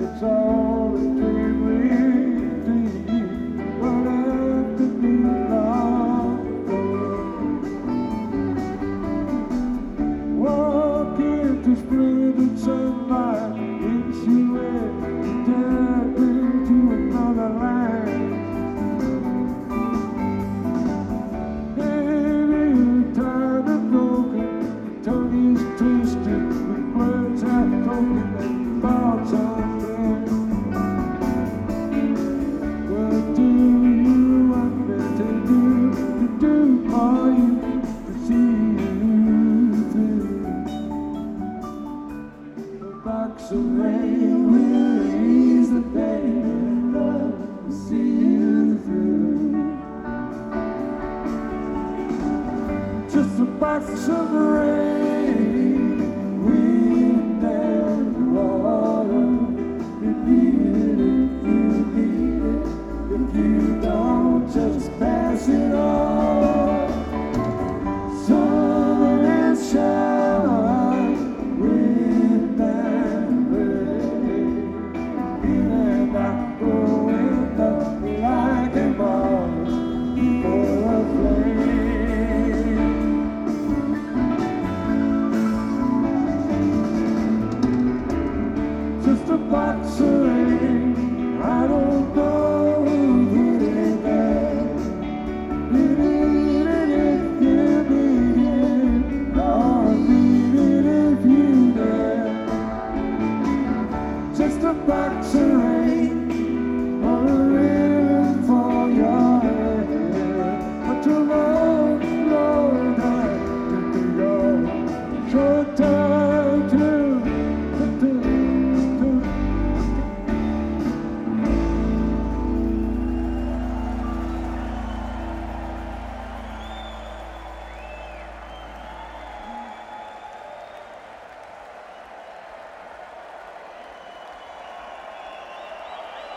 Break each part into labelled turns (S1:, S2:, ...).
S1: It's all a dream we dream. But after me long ago, walk into splendid sunlight, insulate, step into another land. Maybe your time is broken, your tongue is twisted, with words half broken and thoughts unread. What do you want me to do for you, to see you through? A box of rain will ease the pain and love will see you through. Just a box of rain, wind and water. You need it if you need it. If you don't, just pass it on. Sun and shine, wind and rain. In and out, going up like a ball for a flame. Just a box of rain. I don't know who put it there. You need it if you need it, or need it if you dare. Just a box of rain, or a ribbon for your hair. But you know that to go short time to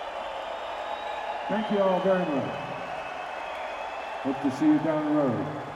S1: Thank you all very much. Hope to see you down the road.